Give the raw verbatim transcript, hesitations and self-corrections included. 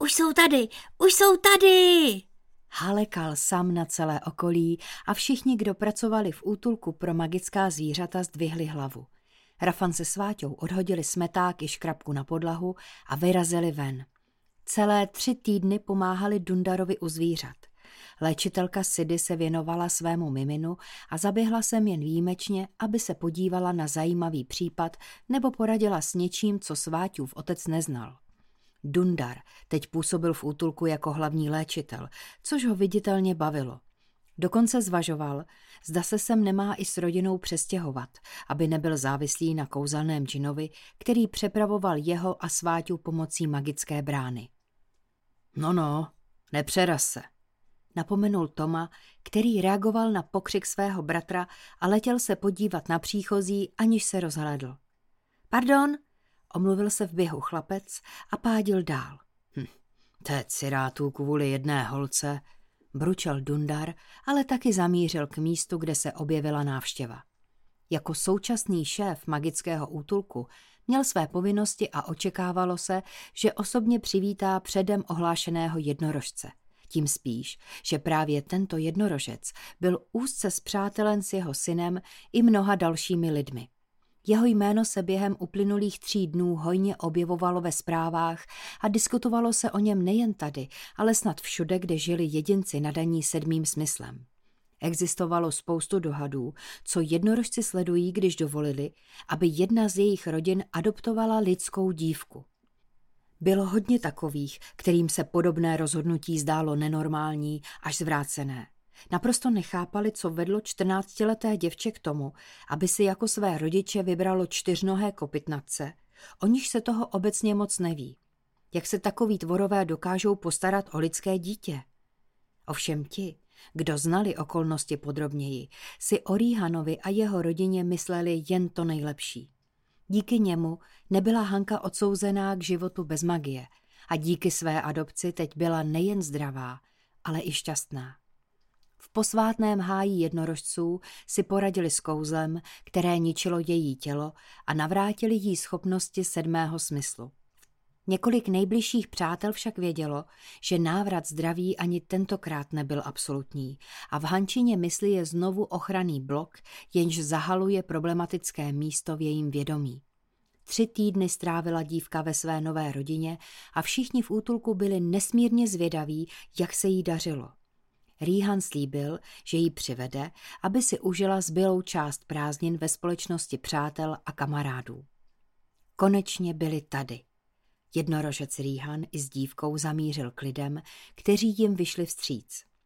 už jsou tady, už jsou tady! Halekal sam na celé okolí a všichni, kdo pracovali v útulku pro magická zvířata, zdvihli hlavu. Rafan se Sváťou odhodili smeták i škrabku na podlahu a vyrazili ven. Celé tři týdny pomáhali Dundarovi u zvířat. Léčitelka Sidy se věnovala svému miminu a zaběhla sem jen výjimečně, aby se podívala na zajímavý případ nebo poradila s něčím, co Sváťův otec neznal. Dundar teď působil v útulku jako hlavní léčitel, což ho viditelně bavilo. Dokonce zvažoval, zda se sem nemá i s rodinou přestěhovat, aby nebyl závislý na kouzelném džinovi, který přepravoval jeho a Sváťu pomocí magické brány. No no, nepřeraz se, napomenul Toma, který reagoval na pokřik svého bratra a letěl se podívat na příchozí, aniž se rozhlédl. Pardon, omluvil se v běhu chlapec a pádil dál. Hm, to je cirátů kvůli jedné holce, bručel Dundar, ale taky zamířil k místu, kde se objevila návštěva. Jako současný šéf magického útulku měl své povinnosti a očekávalo se, že osobně přivítá předem ohlášeného jednorožce. Tím spíš, že právě tento jednorožec byl úzce spřátelen s jeho synem i mnoha dalšími lidmi. Jeho jméno se během uplynulých tří dnů hojně objevovalo ve zprávách a diskutovalo se o něm nejen tady, ale snad všude, kde žili jedinci nadaní sedmým smyslem. Existovalo spoustu dohadů, co jednorožci sledují, když dovolili, aby jedna z jejich rodin adoptovala lidskou dívku. Bylo hodně takových, kterým se podobné rozhodnutí zdálo nenormální až zvrácené. Naprosto nechápali, co vedlo čtrnáctileté děvče k tomu, aby si jako své rodiče vybralo čtyřnohé kopytnatce, o nich se toho obecně moc neví. Jak se takoví tvorové dokážou postarat o lidské dítě? Ovšem ti, kdo znali okolnosti podrobněji, si o Rihanovi a jeho rodině mysleli jen to nejlepší. Díky němu nebyla Hanka odsouzená k životu bez magie a díky své adopci teď byla nejen zdravá, ale i šťastná. V posvátném háji jednorožců si poradili s kouzlem, které ničilo její tělo a navrátili jí schopnosti sedmého smyslu. Několik nejbližších přátel však vědělo, že návrat zdraví ani tentokrát nebyl absolutní a v Hančině mysli je znovu ochranný blok, jenž zahaluje problematické místo v jejím vědomí. Tři týdny strávila dívka ve své nové rodině a všichni v útulku byli nesmírně zvědaví, jak se jí dařilo. Rihan slíbil, že ji přivede, aby si užila zbylou část prázdnin ve společnosti přátel a kamarádů. Konečně byli tady. Jednorožec Rihan i s dívkou zamířil k lidem, kteří jim vyšli vstříc.